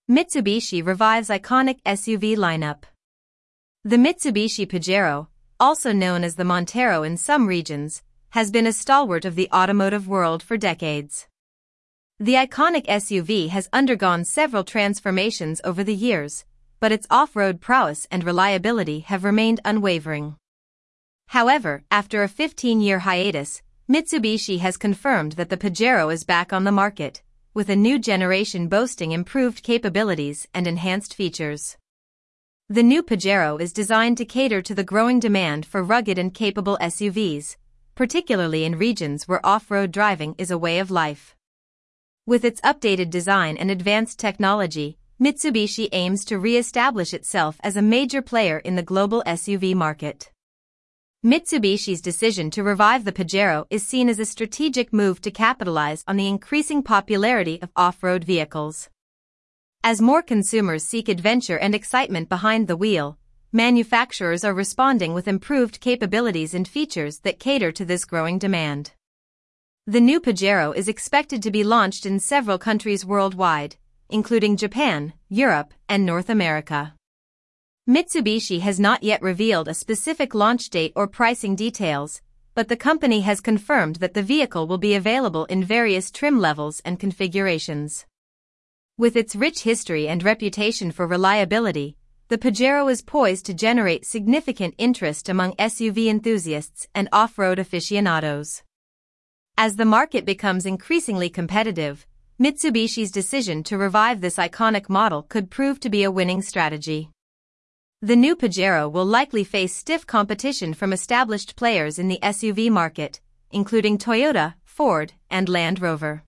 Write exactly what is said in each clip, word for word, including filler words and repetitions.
Mitsubishi revives iconic S U V lineup. The Mitsubishi Pajero, also known as the Montero in some regions, has been a stalwart of the automotive world for decades. The iconic S U V has undergone several transformations over the years, but its off-road prowess and reliability have remained unwavering. However, after a fifteen-year hiatus, Mitsubishi has confirmed that the Pajero is back on the market, with a new generation boasting improved capabilities and enhanced features. The new Pajero is designed to cater to the growing demand for rugged and capable S U Vs, particularly in regions where off-road driving is a way of life. With its updated design and advanced technology, Mitsubishi aims to re-establish itself as a major player in the global S U V market. Mitsubishi's decision to revive the Pajero is seen as a strategic move to capitalize on the increasing popularity of off-road vehicles. As more consumers seek adventure and excitement behind the wheel, manufacturers are responding with improved capabilities and features that cater to this growing demand. The new Pajero is expected to be launched in several countries worldwide, including Japan, Europe, and North America. Mitsubishi has not yet revealed a specific launch date or pricing details, but the company has confirmed that the vehicle will be available in various trim levels and configurations. With its rich history and reputation for reliability, the Pajero is poised to generate significant interest among S U V enthusiasts and off-road aficionados. As the market becomes increasingly competitive, Mitsubishi's decision to revive this iconic model could prove to be a winning strategy. The new Pajero will likely face stiff competition from established players in the S U V market, including Toyota, Ford, and Land Rover.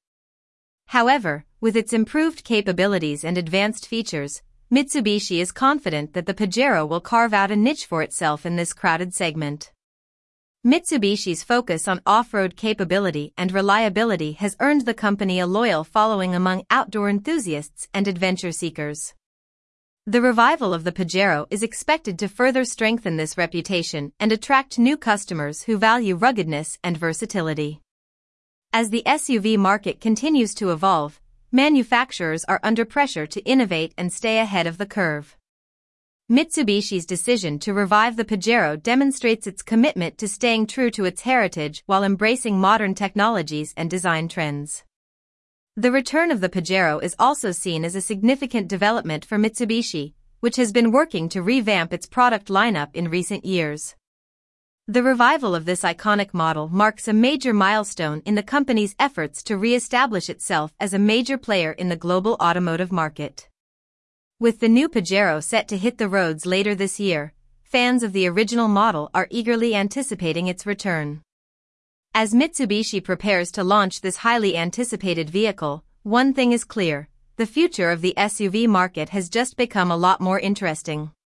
However, with its improved capabilities and advanced features, Mitsubishi is confident that the Pajero will carve out a niche for itself in this crowded segment. Mitsubishi's focus on off-road capability and reliability has earned the company a loyal following among outdoor enthusiasts and adventure seekers. The revival of the Pajero is expected to further strengthen this reputation and attract new customers who value ruggedness and versatility. As the S U V market continues to evolve, manufacturers are under pressure to innovate and stay ahead of the curve. Mitsubishi's decision to revive the Pajero demonstrates its commitment to staying true to its heritage while embracing modern technologies and design trends. The return of the Pajero is also seen as a significant development for Mitsubishi, which has been working to revamp its product lineup in recent years. The revival of this iconic model marks a major milestone in the company's efforts to re-establish itself as a major player in the global automotive market. With the new Pajero set to hit the roads later this year, fans of the original model are eagerly anticipating its return. As Mitsubishi prepares to launch this highly anticipated vehicle, one thing is clear: the future of the S U V market has just become a lot more interesting.